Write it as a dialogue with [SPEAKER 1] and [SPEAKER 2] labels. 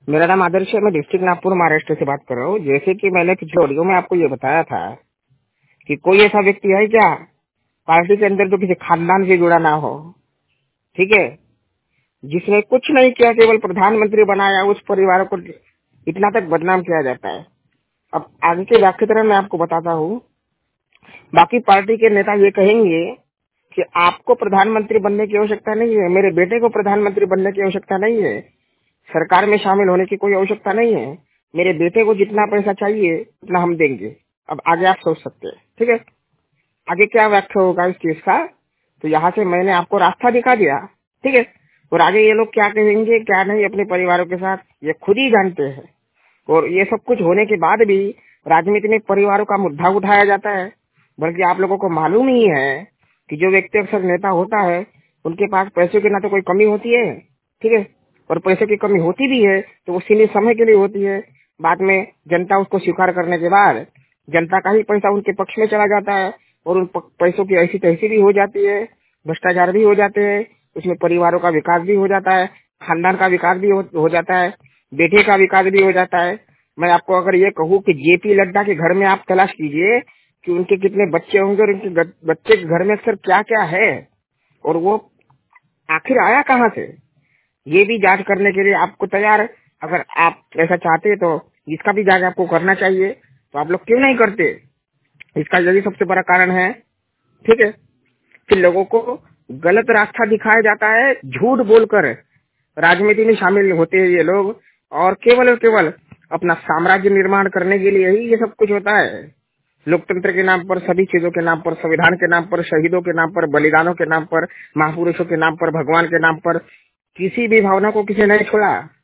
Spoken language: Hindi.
[SPEAKER 1] मेरा नाम आदर्श है। मैं डिस्ट्रिक्ट नागपुर महाराष्ट्र से बात कर रहा हूँ। जैसे कि मैंने पिछले ऑडियो में आपको ये बताया था कि कोई ऐसा व्यक्ति है क्या पार्टी के अंदर जो किसी खानदान से जुड़ा ना हो, ठीक है, जिसने कुछ नहीं किया, केवल प्रधानमंत्री बनाया, उस परिवार को इतना तक बदनाम किया जाता है। अब आगे के व्याख्यान मैं आपको बताता हूँ। बाकी पार्टी के नेता ये कहेंगे कि आपको प्रधानमंत्री बनने की आवश्यकता नहीं है, मेरे बेटे को प्रधानमंत्री बनने की आवश्यकता नहीं है, सरकार में शामिल होने की कोई आवश्यकता नहीं है, मेरे बेटे को जितना पैसा चाहिए उतना हम देंगे। अब आगे आप सोच सकते हैं, ठीक है, आगे क्या व्याख्या होगा इस चीज का। तो यहाँ से मैंने आपको रास्ता दिखा दिया, ठीक है। और आगे ये लोग क्या कहेंगे क्या नहीं अपने परिवारों के साथ, ये खुद ही जानते हैं। और ये सब कुछ होने के बाद भी राजनीति में परिवारों का मुद्दा उठाया जाता है। बल्कि आप लोगों को मालूम ही है कि जो व्यक्ति अक्सर नेता होता है उनके पास पैसों की ना तो कोई कमी होती है, ठीक है, और पैसे की कमी होती भी है तो वो सीमित समय के लिए होती है। बाद में जनता उसको स्वीकार करने के बाद जनता का ही पैसा उनके पक्ष में चला जाता है और उन पैसों की ऐसी तैसी भी हो जाती है, भ्रष्टाचार भी हो जाते हैं, उसमें परिवारों का विकास भी हो जाता है, खानदान का विकास भी हो जाता है, बेटे का विकास भी हो जाता है। मैं आपको अगर ये कहूँ कि जेपी नड्डा के घर में आप तलाश कीजिए कि उनके कितने बच्चे होंगे और उनके बच्चे के घर में अक्सर क्या क्या है और वो आखिर आया कहाँ से, ये भी जांच करने के लिए आपको तैयार। अगर आप ऐसा चाहते हैं तो इसका भी जांच आपको करना चाहिए। तो आप लोग क्यों नहीं करते, इसका यही सबसे बड़ा कारण है, ठीक है, कि लोगों को गलत रास्ता दिखाया जाता है। झूठ बोलकर राजनीति में शामिल होते हैं ये लोग और केवल अपना साम्राज्य निर्माण करने के लिए ही ये सब कुछ होता है। लोकतंत्र के नाम पर, सभी चीजों के नाम पर, संविधान के नाम पर, शहीदों के नाम पर, बलिदानों के नाम पर, महापुरुषों के नाम पर, भगवान के नाम पर किसी भी भावना को किसी ने नहीं छोड़ा।